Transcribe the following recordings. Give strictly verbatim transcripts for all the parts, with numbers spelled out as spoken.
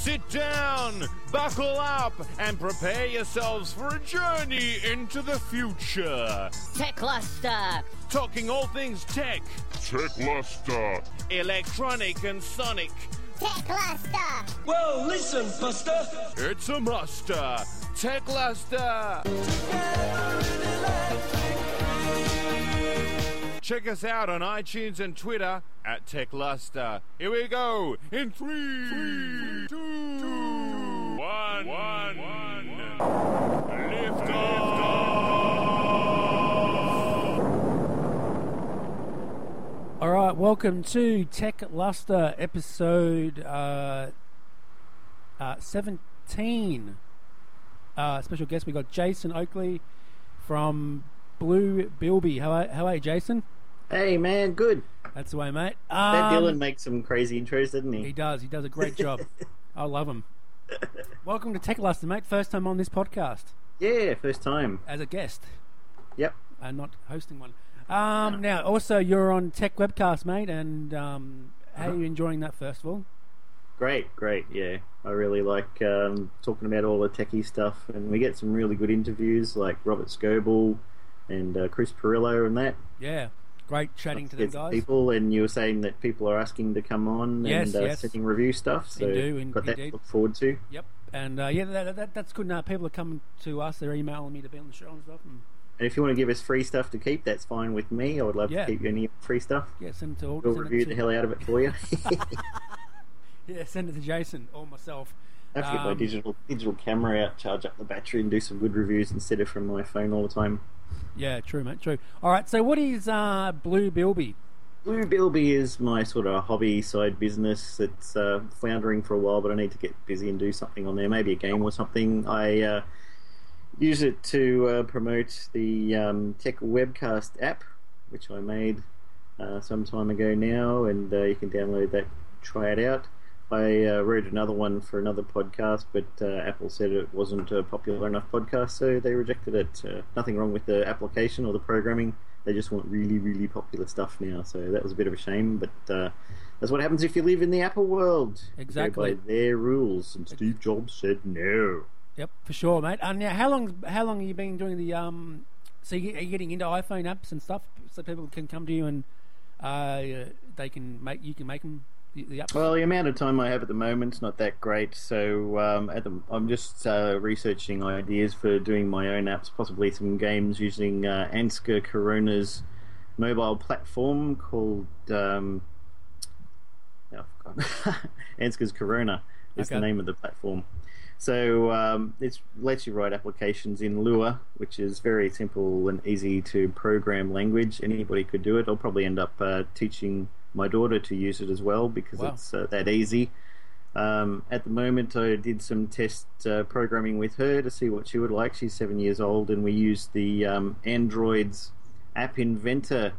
Sit down, buckle up, and prepare yourselves for a journey into the future. Techluster. Talking all things tech, Techluster. electronic and sonic. Techluster. Well, listen, Buster. It's a muster. Techluster. Check us out on iTunes and Twitter at Techluster. Here we go. In three, three two, two, one, one, one. Lift off. All right, welcome to Techluster episode uh, uh, seventeen. Uh, special guest, we got Jason Oakley from Blue Bilby. How are, how are you, Jason? Hey, man, good. That's the way, mate. That Um, Dylan makes some crazy intros, doesn't he? He does. He does a great job. I love him. Welcome to Techluster, mate. First time on this podcast Yeah, first time. as a guest Yep. and not hosting one. Um, now, also, you're on Tech Webcast, mate, and um, how are you enjoying that, first of all? Great, great, yeah. I really like um, talking about all the techie stuff, and we get some really good interviews like Robert Scoble and uh, Chris Perillo and that. Yeah, great chatting to them, Get some guys. people, and you were saying that people are asking to come on Yes, and uh, yes. sending review stuff, so They do, in- got that to indeed. look forward to. Yep, and uh, yeah, that, that, that's good. Now people are coming to us; they're emailing me to be on the show and stuff. And And if you want to give us free stuff to keep, that's fine with me. I would love Yeah. to keep you any free stuff. yeah, send it to all. We'll send it review to, the hell out of it for you. Yeah, send it to Jason or myself. I have to get my Um, digital digital camera out, charge up the battery, and do some good reviews instead of from my phone all the time. Yeah, true, mate. True. All right. So, what is uh, Blue Bilby? Blue Bilby is my sort of hobby side business. It's uh, floundering for a while, but I need to get busy and do something on there, maybe a game or something. I uh, use it to uh, promote the um, Tech Webcast app, which I made uh, some time ago now, and uh, you can download that, try it out. I uh, wrote another one for another podcast, but uh, Apple said it wasn't a popular enough podcast, so they rejected it. Uh, nothing wrong with the application or the programming. They just want really, really popular stuff now, so that was a bit of a shame, but uh, that's what happens if you live in the Apple world. Exactly. You go by their rules, and Steve Jobs said no. Yep, for sure, mate. And now, how long? How long have you been doing the? Um, so, you, are you getting into iPhone apps and stuff, so people can come to you and uh, they can make you can make them the, the apps? Well, the amount of time I have at the moment's not that great, so um, at the, I'm just uh, researching ideas for doing my own apps, possibly some games using uh, Ansgar Corona's mobile platform called um, oh, I forgot. Ansgar's Corona is Okay. the name of the platform. So um, it lets you write applications in Lua, which is very simple and easy to program language. Anybody could do it. I'll probably end up uh, teaching my daughter to use it as well because Wow. it's uh, that easy. Um, at the moment, I did some test uh, programming with her to see what she would like. She's seven years old, and we used the um, Android's App Inventor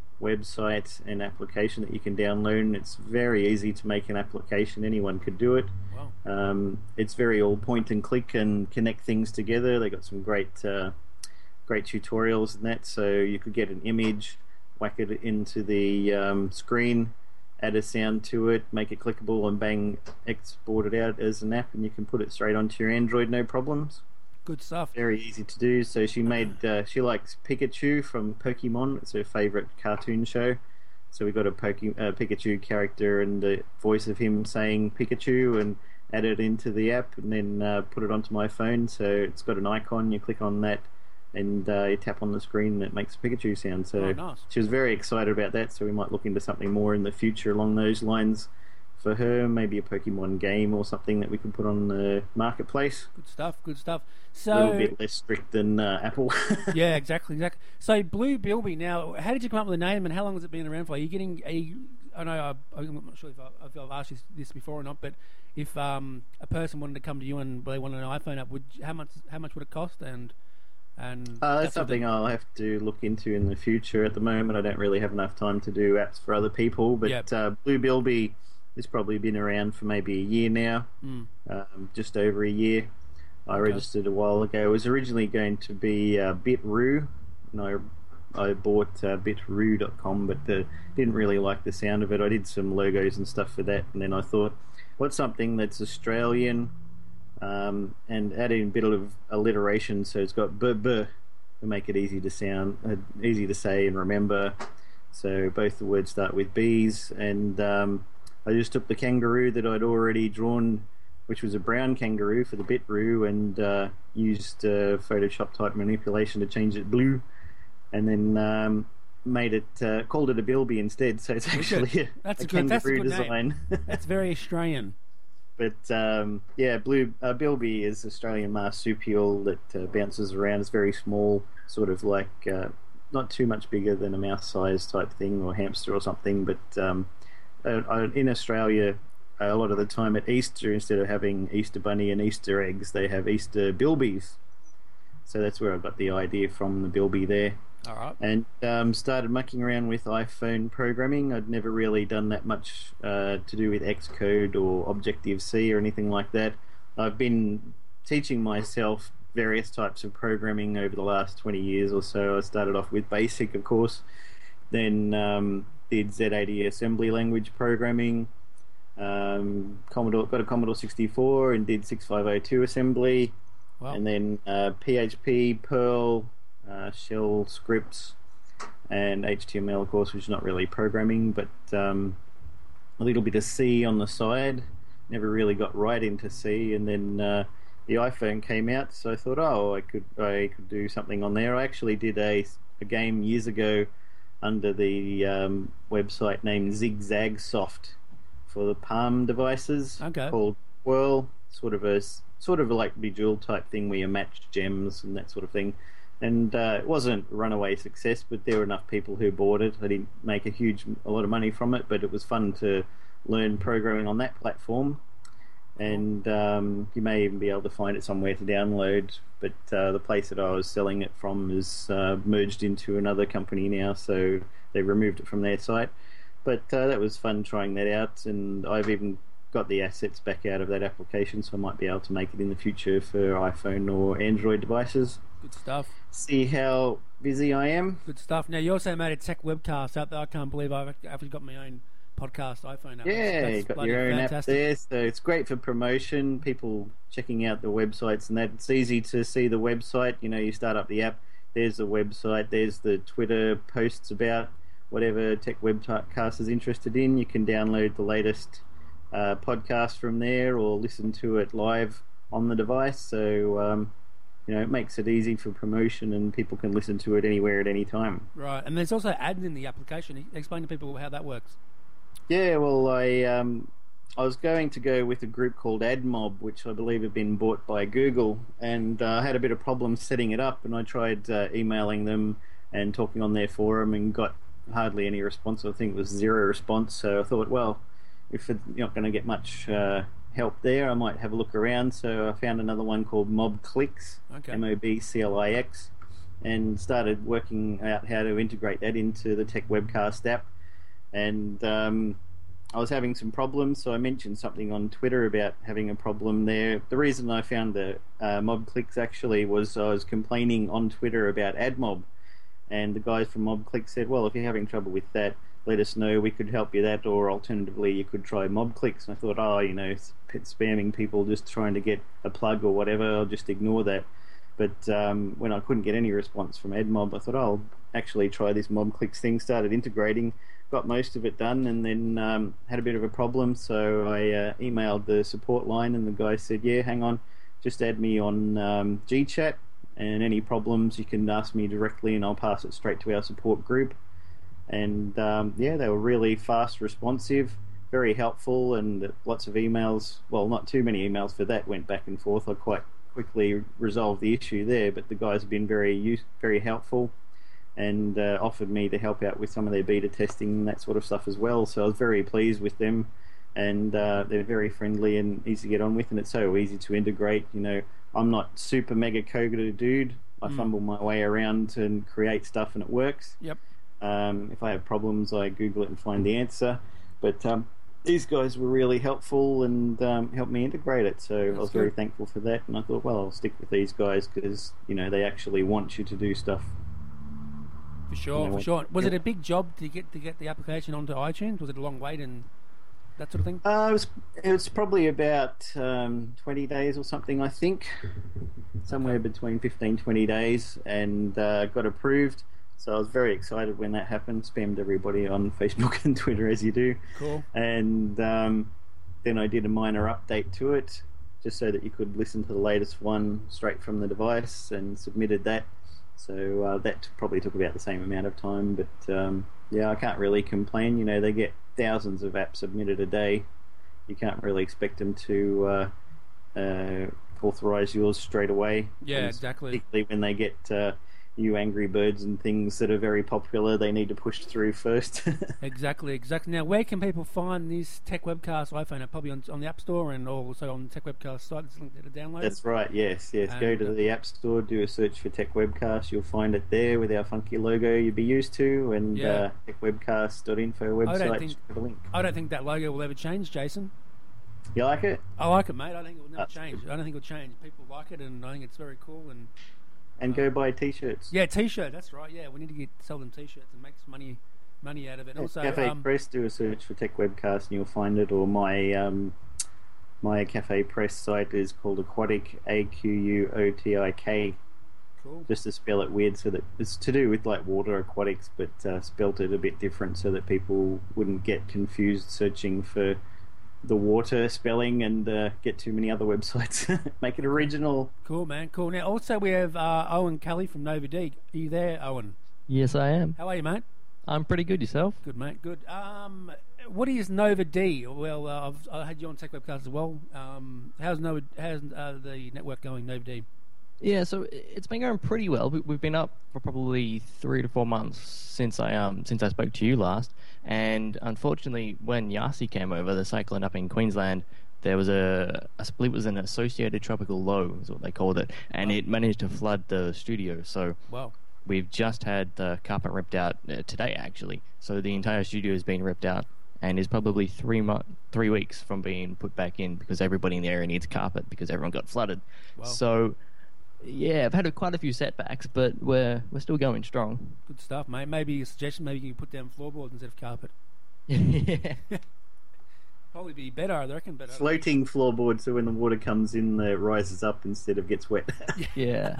website and application that you can download. It's very easy to make an application. Anyone could do it. Wow. Um, it's very all point and click and connect things together. They got some great, uh, great tutorials and that. So you could get an image, whack it into the um, screen, add a sound to it, make it clickable, and bang, export it out as an app, and you can put it straight onto your Android, no problems. Good stuff. Very easy to do. So she made, uh, she likes Pikachu from Pokemon. It's her favourite cartoon show. So we got a Poke, uh, Pikachu character and the voice of him saying Pikachu, and add it into the app, and then uh, put it onto my phone. So it's got an icon. You click on that, and uh, you tap on the screen, and it makes a Pikachu sound. So Oh, nice. she was very excited about that. So we might look into something more in the future along those lines for her. Maybe a Pokemon game or something that we can put on the marketplace. Good stuff. Good stuff. A So, little bit less strict than uh, Apple. yeah, exactly, exactly. So, Blue Bilby. Now, how did you come up with the name, and how long has it been around for? Are you getting? Are you, I know I, I'm not sure if, I, if I've asked you this before or not, but if um, a person wanted to come to you and they wanted an iPhone app, would how much? How much would it cost? And and Uh, that that's sort of something thing? I'll have to look into in the future. At the moment, I don't really have enough time to do apps for other people. But Yep. uh, Blue Bilby has probably been around for maybe a year now, Mm. um, just over a year. I Okay. registered a while ago. It was originally going to be uh, Bitroo, and I I bought uh, bitroo dot com, but uh, didn't really like the sound of it. I did some logos and stuff for that, and then I thought want something that's Australian, um, and add in a bit of alliteration, so it's got b b to make it easy to sound, uh, easy to say and remember. So both the words start with B's, and um, I just took the kangaroo that I'd already drawn, which was a brown kangaroo for the Bitroo, and uh, used uh, Photoshop type manipulation to change it blue, and then um, made it uh, called it a bilby instead. So it's actually a, that's a, a good, kangaroo that's a good design. Name. That's very Australian. But um, yeah, blue uh, bilby is Australian marsupial that uh, bounces around. It's very small, sort of like uh, not too much bigger than a mouse size type thing or hamster or something. But um, uh, in Australia, a lot of the time at Easter, instead of having Easter bunny and Easter eggs, they have Easter bilbies. So that's where I got the idea from, the bilby there. All right. And um, started mucking around with iPhone programming. I'd never really done that much uh, to do with Xcode or Objective-C or anything like that. I've been teaching myself various types of programming over the last twenty years or so. I started off with BASIC, of course, then um, did Z eighty assembly language programming, um, Commodore, got a Commodore sixty-four and did six five oh two assembly, Wow. and then uh, P H P, Perl, Uh, shell scripts, and H T M L, of course, which is not really programming, but um, a little bit of C on the side. Never really got right into C, and then uh, the iPhone came out, so I thought, oh, I could I could do something on there. I actually did a, a game years ago under the um, website named Zigzag Soft for the Palm devices, Okay. called Whirl, sort of a sort of like Bejeweled type thing where you match gems and that sort of thing. And uh, it wasn't a runaway success, but there were enough people who bought it. I didn't make a huge, a lot of money from it, but it was fun to learn programming on that platform. And um, you may even be able to find it somewhere to download. But uh, the place that I was selling it from is uh, merged into another company now, so they removed it from their site. But uh, that was fun trying that out, and I've even got the assets back out of that application, so I might be able to make it in the future for iPhone or Android devices. Good stuff. See how busy I am. Good stuff. Now, you also made a tech webcast out there. I can't believe I've actually got my own podcast iPhone app. Yeah, That's you've got bloody your own fantastic. app there, so it's great for promotion, people checking out the websites and that. It's easy to see the website. You know, you start up the app, there's the website, there's the Twitter posts about whatever tech webcast is interested in. You can download the latest uh, podcast from there or listen to it live on the device. So, um, you know, it makes it easy for promotion and people can listen to it anywhere at any time. Right, and there's also ads in the application. Explain to people how that works. Yeah, well, I um, I was going to go with a group called AdMob, which I believe had been bought by Google, and uh, I had a bit of problems setting it up, and I tried uh, emailing them and talking on their forum and got hardly any response. I think it was zero response, so I thought, well, if you're not going to get much uh, help there, I might have a look around. So I found another one called MobClix, Okay. M O B C L I X, and started working out how to integrate that into the Tech Webcast app. And um, I was having some problems, so I mentioned something on Twitter about having a problem there. The reason I found the uh, MobClix actually was I was complaining on Twitter about AdMob, and the guys from MobClix said, well, if you're having trouble with that, let us know, we could help you that, or alternatively you could try MobClix. And I thought, oh, you know, spamming people just trying to get a plug or whatever, I'll just ignore that. But um, when I couldn't get any response from AdMob, I thought, oh, I'll actually try this MobClix thing, started integrating, got most of it done, and then um, had a bit of a problem, so I uh, emailed the support line, and the guy said, yeah, hang on, just add me on um, GChat, and any problems you can ask me directly and I'll pass it straight to our support group. And um, yeah, they were really fast, responsive, very helpful, and lots of emails, well, not too many emails for that, went back and forth. I quite quickly resolved the issue there, but the guys have been very use, very helpful, and uh, offered me to help out with some of their beta testing and that sort of stuff as well. So I was very pleased with them, and uh, they're very friendly and easy to get on with, and it's so easy to integrate. You know, I'm not super mega coded dude. I Mm. fumble my way around and create stuff, and it works. Yep. Um, if I have problems, I Google it and find the answer. But um, these guys were really helpful and um, helped me integrate it. So That's I was very good. thankful for that. And I thought, well, I'll stick with these guys because, you know, they actually want you to do stuff. For sure, You know, for sure. Was yeah. it a big job to get to get the application onto iTunes? Was it a long wait? And that sort of thing? Uh, it was it was probably about um, twenty days or something, I think, somewhere between fifteen, twenty days, and uh, got approved. So I was very excited when that happened. Spammed everybody on Facebook and Twitter as you do. Cool. And um, then I did a minor update to it, just so that you could listen to the latest one straight from the device, and submitted that. So uh, that probably took about the same amount of time, but um, yeah, I can't really complain. You know, they get thousands of apps submitted a day. You can't really expect them to uh, uh, authorize yours straight away. Yeah, And exactly. Particularly when they get uh, new Angry Birds and things that are very popular, they need to push through first. Exactly, exactly. Now, where can people find this Tech Webcast iPhone app? Probably on, on the App Store and also on the Tech Webcast site. It's linked there to download. That's right, yes, yes. And, Go to uh, the App Store, do a search for Tech Webcast. You'll find it there with our funky logo you'd be used to, and Yeah. uh, tech webcast dot info I don't website. think- Have a link. I don't think that logo will ever change, Jason. You like it? I like it, mate. I think it will never That's change. I don't think it'll change. People like it, and I think it's very cool. And And go buy T-shirts. yeah, T-shirt. That's right. Yeah, we need to get sell them T-shirts and make some money money out of it. And also, Cafe um, Press, do a search for Tech Webcast and you'll find it. Or my um, my Cafe Press site is called Aquatic, A Q U O T I K. cool. Just to spell it weird, so that it's to do with like water aquatics, but uh, spelt it a bit different so that people wouldn't get confused searching for the water spelling and uh, get too many other websites. Make it original. Cool, man. Cool. Now, also we have uh, Owen Kelly from Nova D. Are you there, Owen? Yes, I am. How are you, mate? I'm pretty good. Yourself? Good, mate. Good. Um, what is Nova D? Well, uh, I've I had you on Tech Webcast as well. Um, how's Nova? How's uh, the network going, Nova D? Yeah, so it's been going pretty well. We- We've been up for probably three to four months since I um since I spoke to you last. And unfortunately, when Yasi came over, the cyclone up in Queensland, there was a, I believe it was an associated tropical low, is what they called it, and it managed to flood the studio. So Wow. we've just had the carpet ripped out uh, today, actually. So the entire studio has been ripped out and is probably three mo- three weeks from being put back in because everybody in the area needs carpet because everyone got flooded. Wow. So, yeah, I've had a, quite a few setbacks, but we're we're still going strong. Good stuff, mate. Maybe a suggestion. Maybe you can put down floorboards instead of carpet. yeah. Probably be better, I reckon. But uh, Floating floorboard, so when the water comes in, it rises up instead of gets wet. yeah.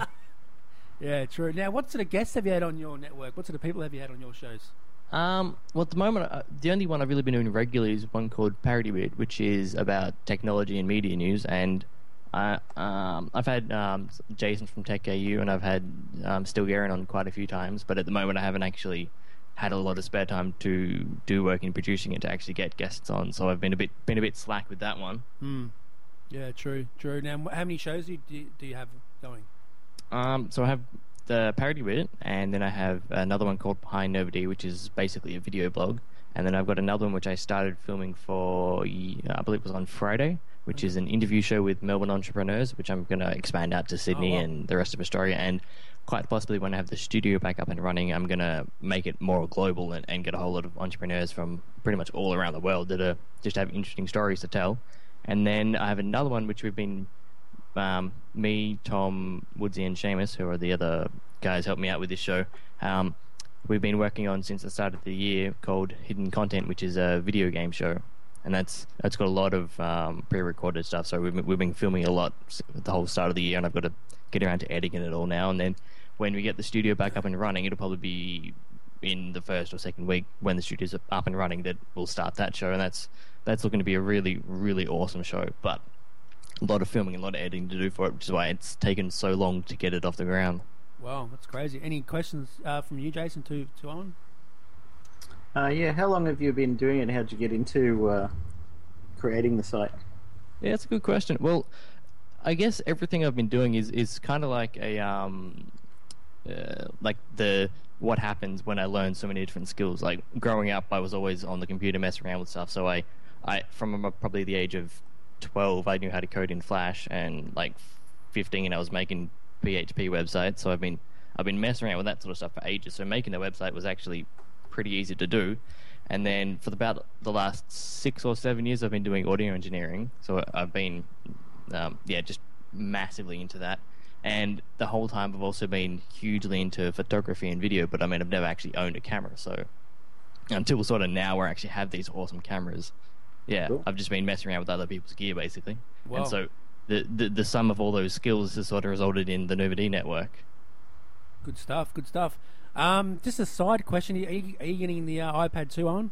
yeah, true. Now, what sort of guests have you had on your network? What sort of people have you had on your shows? Um, well, at the moment, uh, the only one I've really been doing regularly is one called Parody Bit, which is about technology and media news. And I, um, I've had um, Jason from Tech A U, and I've had um, Still Garen on quite a few times. But at the moment, I haven't actually had a lot of spare time to do work in producing it to actually get guests on. So I've been a bit been a bit slack with that one. Hmm. Yeah, true, true. Now, how many shows do you, do you, do you have going? Um, so I have the Parody Bit, and then I have another one called Behind Nova D, which is basically a video blog. And then I've got another one which I started filming for, I believe it was on Friday, which is an interview show with Melbourne entrepreneurs, which I'm going to expand out to Sydney wow. and the rest of Australia. And quite possibly when I have the studio back up and running, I'm going to make it more global and, and get a whole lot of entrepreneurs from pretty much all around the world that are just have interesting stories to tell. And then I have another one which we've been, um, me, Tom, Woodsy, and Seamus, who are the other guys helping me out with this show, um, we've been working on since the start of the year, called Hidden Content, which is a video game show. And that's that's got a lot of um, pre-recorded stuff. So we've been, we've been filming a lot the whole start of the year, and I've got to get around to editing it all now. And then when we get the studio back up and running, it'll probably be in the first or second week when the studio's up and running that we'll start that show. And that's that's looking to be a really, really awesome show. But a lot of filming and a lot of editing to do for it, which is why it's taken so long to get it off the ground. Wow, that's crazy. Any questions uh, from you, Jason, to, to Owen? uh, yeah, how long have you been doing it? How'd you get into uh, creating the site? Yeah, it's a good question. Well, I guess everything I've been doing is, is kind of like a um, uh, like the what happens when I learn so many different skills. Like growing up, I was always on the computer messing around with stuff. So I, I from probably the age of twelve, I knew how to code in Flash, and like fifteen, I was making P H P websites. So I've been I've been messing around with that sort of stuff for ages. So making a website was actually pretty easy to do. And then for about the last six or seven years, I've been doing audio engineering. So I've been, um, yeah, just massively into that. And the whole time I've also been hugely into photography and video, but I mean, I've never actually owned a camera. So until sort of now where I actually have these awesome cameras, Yeah, Cool. I've just been messing around with other people's gear basically, Wow. and so the, the the sum of all those skills has sort of resulted in the Nova D network. Good stuff. Good stuff. Um, just a side question: Are you, are you getting the uh, iPad two on?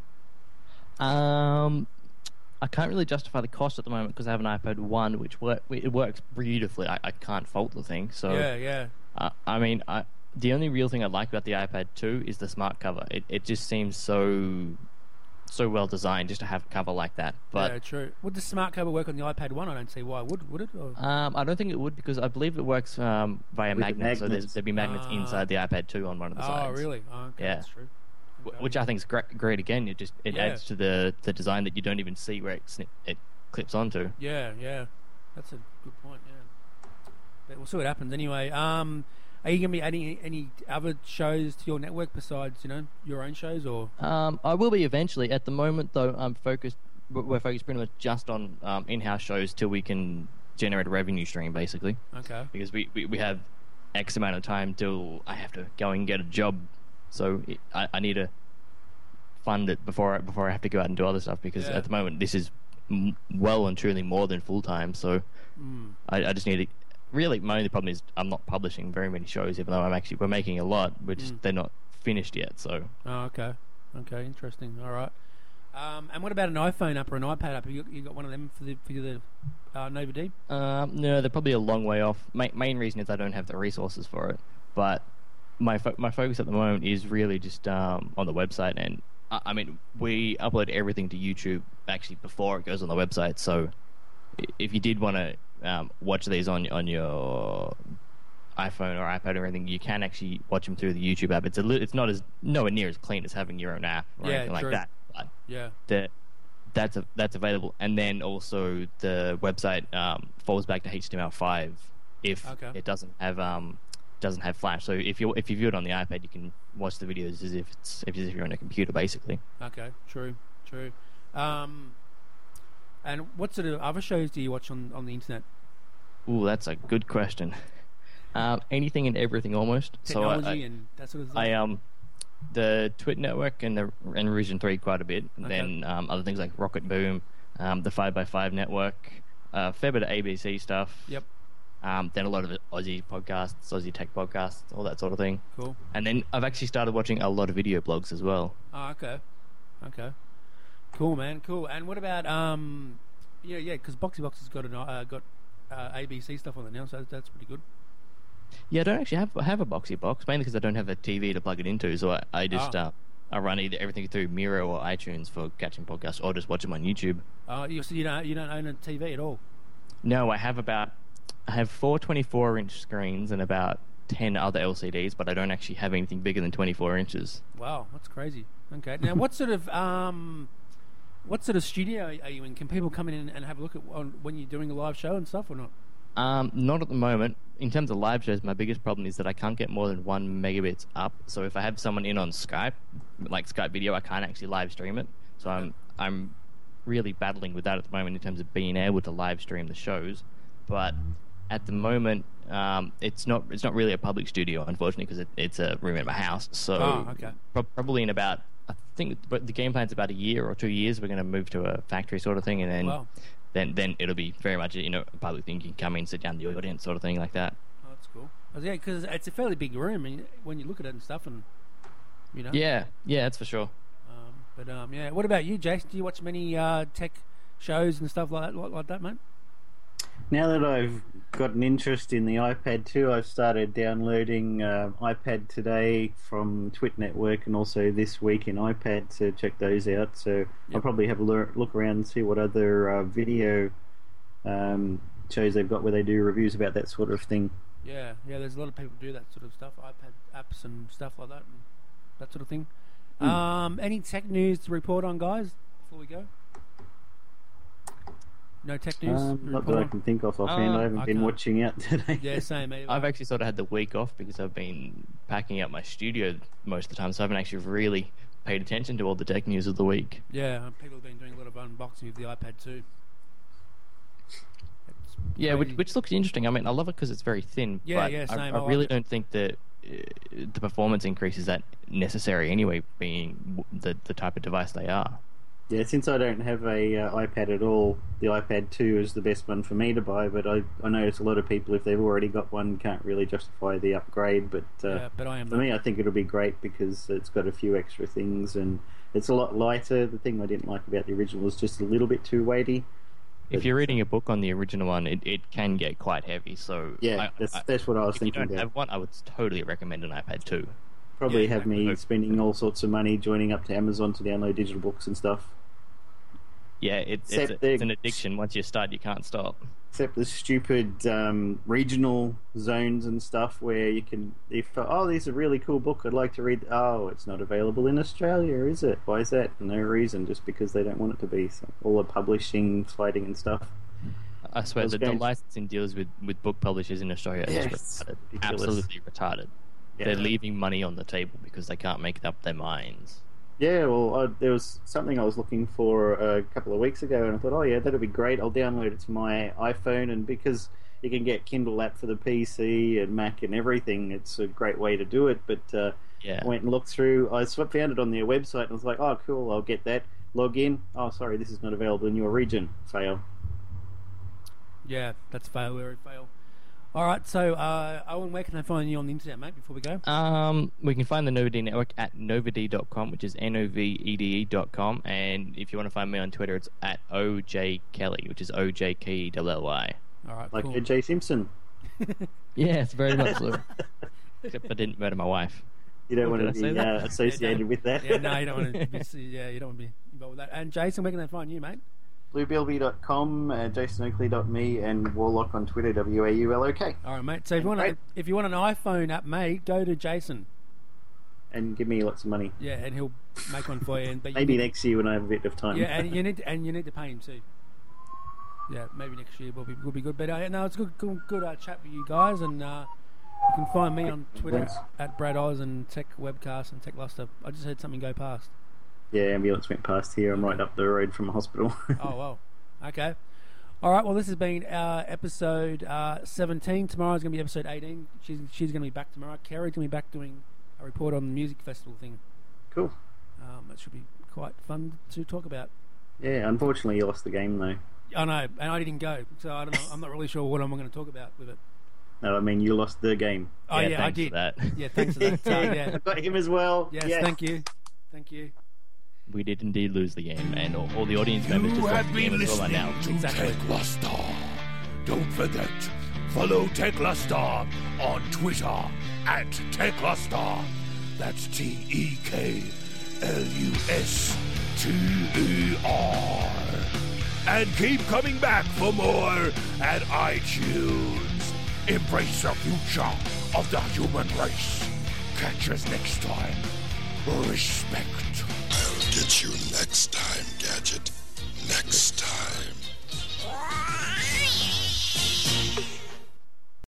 Um, I can't really justify the cost at the moment because I have an iPad one, which work it works beautifully. I, I can't fault the thing. So Yeah, yeah. uh, I mean, I, the only real thing I like about the iPad two is the smart cover. It it just seems so so well designed just to have a cover like that. But yeah, true. Would the smart cover work on the iPad one? I don't see why. Would would it? Or... um, I don't think it would because I believe it works um, via With the magnets. So there's, magnets. there'd be magnets Ah. inside the iPad two on one of the Oh, sides. really? Oh, okay, Yeah. that's true. Wh- Okay. Which I think is great. Great again. It just it Yeah. adds to the the design that you don't even see where it snip, it clips onto. Yeah, yeah. That's a good point. Yeah. But we'll see what happens anyway. Um, are you going to be adding any other shows to your network besides you know your own shows or? Um, I will be eventually. At the moment, though, I'm focused. We're we're focused pretty much just on um, in-house shows till we can generate a revenue stream, basically. Okay. Because we, we, we have X amount of time till I have to go and get a job, so it, I, I need to fund it before I, before I have to go out and do other stuff. Because Yeah. at the moment, this is m- well and truly more than full time. So Mm. I, I just need to. Really, my only problem is I'm not publishing very many shows, even though I'm actually we're making a lot, which Mm. they're not finished yet. So Oh, okay. Okay, interesting. All right. Um, and what about an iPhone app or an iPad app? Have you, you got one of them for the for the uh, Nova D? Um, no, they're probably a long way off. Ma- main reason is I don't have the resources for it. But my fo- my focus at the moment is really just um, on the website. And I-, I mean, we upload everything to YouTube actually before it goes on the website. So i- if you did want to um, watch these on on your iPhone or iPad or anything, you can actually watch them through the YouTube app. It's a li- it's not as nowhere near as clean as having your own app or Yeah, anything like true. that. But Yeah. the that's a, that's available, and then also the website um, falls back to H T M L five if Okay. it doesn't have um doesn't have Flash. So if you if you view it on the iPad, you can watch the videos as if it's as if you're on a computer, basically. Okay. True. True. Um, and what sort of other shows do you watch on, on the internet? Ooh, that's a good question. Um, anything and everything almost. Technology so I, I, and that sort of stuff. I um the Twit network and the and Region Three quite a bit. And Okay. then um, other things like Rocket Boom, um, the Five by Five network, uh, fair bit of A B C stuff. Yep. Um, then a lot of Aussie podcasts, Aussie tech podcasts, all that sort of thing. Cool. And then I've actually started watching a lot of video blogs as well. Oh, okay. Okay. Cool, man. Cool. And what about um, yeah, yeah, because Boxy Box has got an uh, got uh, A B C stuff on it now, so that's pretty good. Yeah, I don't actually have have a Boxy box, mainly because I don't have a T V to plug it into. So I, I just Ah. uh, I run either everything through Miro or iTunes for catching podcasts, or just watch them on YouTube. Uh, you so you don't you don't own a T V at all? No, I have about I have four twenty-four inch screens and about ten other L C Ds, but I don't actually have anything bigger than twenty-four inches. Wow, that's crazy. Okay. Now, what sort of um, what sort of studio are you in? Can people come in and, and have a look at on, when you're doing a live show and stuff, or not? Um, not at the moment. In terms of live shows, my biggest problem is that I can't get more than one megabits up. So if I have someone in on Skype, like Skype video, I can't actually live stream it. So I'm I'm really battling with that at the moment in terms of being able to live stream the shows. But at the moment, um, it's not it's not really a public studio, unfortunately, because it, it's a room in my house. So Oh, okay. pro- probably in about I think but the game plan's about a year or two years. We're going to move to a factory sort of thing, and then. Wow. Then, then it'll be very much you know a public thing. You can come in, sit down, the audience, sort of thing like that. Oh, that's cool. Oh, yeah, because it's a fairly big room, and when you look at it and stuff, and you know. Yeah, yeah, that's for sure. Um, but um, yeah. What about you, Jason? Do you watch many uh, tech shows and stuff like that, like, like that, mate? Now that I've got an interest in the iPad too, I've started downloading uh, iPad Today from Twit Network and also This Week in iPad to check those out. So Yep. I'll probably have a lur- look around and see what other uh, video um, shows they've got where they do reviews about that sort of thing. Yeah, yeah. There's a lot of people do that sort of stuff, iPad apps and stuff like that, and that sort of thing. Hmm. Um, any tech news to report on, guys? Before we go. No tech news. Um, to not report that I on? can think of offhand. Uh, I haven't I been can't. watching out today. Yeah, same. Either. I've actually sort of had the week off because I've been packing up my studio most of the time, so I haven't actually really paid attention to all the tech news of the week. Yeah, and people have been doing a lot of unboxing of the iPad too. It's Yeah, which, crazy. which looks interesting. I mean, I love it because it's very thin. Yeah, but yeah, I, same. I I like really it. don't think that uh, the performance increase is that necessary anyway, being w- the the type of device they are. Yeah, since I don't have a uh, iPad at all, the iPad two is the best one for me to buy. But I, I notice a lot of people, if they've already got one, can't really justify the upgrade. But, uh, Yeah, but I am for not. me, I think it'll be great because it's got a few extra things and it's a lot lighter. The thing I didn't like about the original was just a little bit too weighty. If you're reading a book on the original one, it, it can get quite heavy. So Yeah, I, that's I, that's what I was if you thinking don't about. have one, I would totally recommend an iPad two. Probably Yeah, have me exactly. spending all sorts of money joining up to Amazon to download digital books and stuff. Yeah, it, it's, Except a, they're- it's an addiction. Once you start, you can't stop. Except the stupid um, regional zones and stuff where you can, if oh, this is a really cool book I'd like to read. Oh, it's not available in Australia, is it? Why is that? No reason, just because they don't want it to be. So all the publishing, fighting and stuff. I swear, Those the, the games- licensing deals with, with book publishers in Australia are Yeah, just it's retarded. ridiculous. Absolutely retarded. Yeah. They're leaving money on the table because they can't make up their minds. Yeah, well, I, there was something I was looking for a couple of weeks ago, and I thought, oh yeah, that'd be great. I'll download it to my iPhone, and because you can get Kindle app for the P C and Mac and everything, it's a great way to do it. But uh, Yeah. I went and looked through. I sw- found it on their website, and I was like, oh cool, I'll get that. Log in. Oh, sorry, this is not available in your region. Fail. Yeah, that's fail, where fail. All right, so uh, Owen, where can I find you on the internet, mate? Before we go, Um, we can find the Novade Network at novade dot com, which is N O V E D E dot com. And if you want to find me on Twitter, it's at O J Kelly, which is O J K E L L Y. all right, Like cool. O J Simpson. Yes, very much so. Except I didn't murder my wife. You don't Oh, want did I to say be that? uh, associated Yeah, with that. Yeah, no, you don't want to. Be, yeah, you don't want to be involved with that. And Jason, where can they find you, mate? blue bilby dot com, uh, jason oakley dot me, and Warlock on Twitter, W A U L O K. All right, mate. So if you want, a, Great. if you want an iPhone app, mate, go to Jason. And give me lots of money. Yeah, and he'll make one for you. And but you Maybe need- next year when I have a bit of time. Yeah, and you need to, and you need to pay him too. Yeah, maybe next year will be will be good. But uh, no, it's a good good, good uh, chat with you guys, and uh, you can find me on Twitter Thanks. at Brad Oz and Tech Webcast and Tech Luster. I just heard something go past. Yeah, ambulance went past here. I'm right up the road from a hospital. Oh well, okay. All right. Well, this has been uh, episode uh, seventeen. Tomorrow's going to be episode eighteen. She's she's going to be back tomorrow. Kerry's going to be back doing a report on the music festival thing. Cool. Um, it should be quite fun to talk about. Yeah, unfortunately you lost the game though. I know, and I didn't go, so I don't know. I'm not really sure what I'm going to talk about with it. No, I mean you lost the game. Oh yeah, I thanks did. for that. Yeah, thanks for that. So, yeah, I've got him as well. yes, Yes. thank you, thank you. We did indeed lose the game, and all, all the audience members You just lost have the game been as well listening now. to Exactly. Tech Luster. Don't forget, follow Tech Luster on Twitter at Tech Luster. That's T E K L U S T E R. And keep coming back for more at iTunes. Embrace the future of the human race. Catch us next time. Respect.